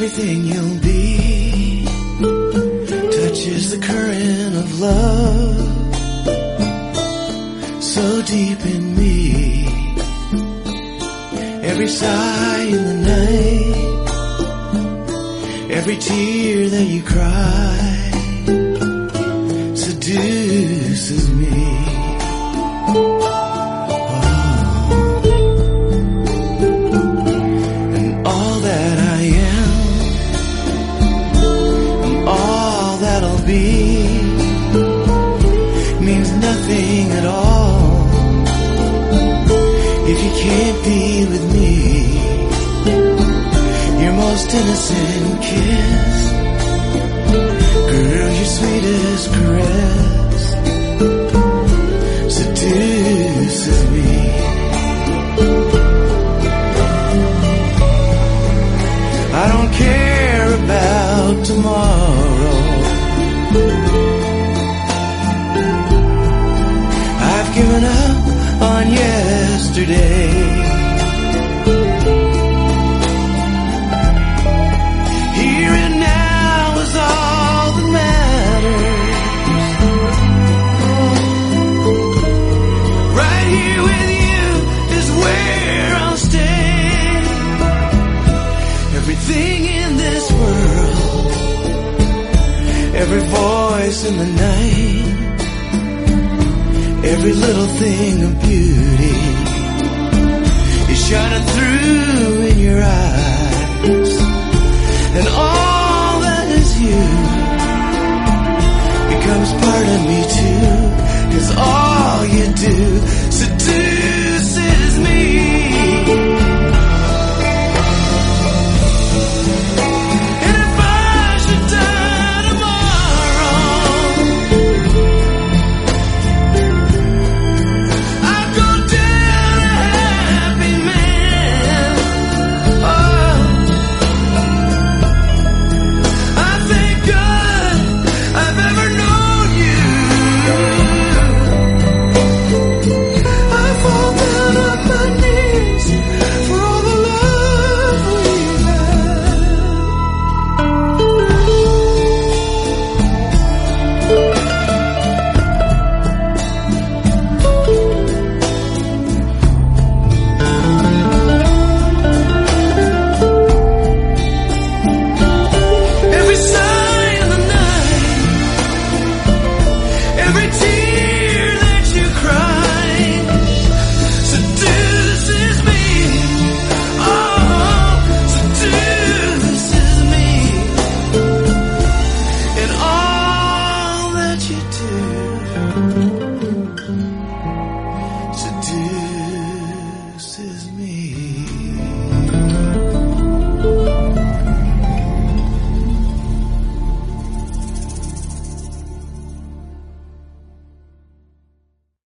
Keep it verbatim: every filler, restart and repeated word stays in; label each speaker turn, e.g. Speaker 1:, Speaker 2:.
Speaker 1: everything you'll be touches the current of love so deep in me. Every sigh in the night, every tear that you cry seduces me. Means nothing at all if you can't be with me. Your most innocent kiss, girl, your sweetest caress seduces me. I don't care about tomorrow. I've given up on yesterday. Here and now is all that matters. Right here with you is where I'll stay. Everything in this world, every voice in the night, every little thing of beauty is shining through in your eyes.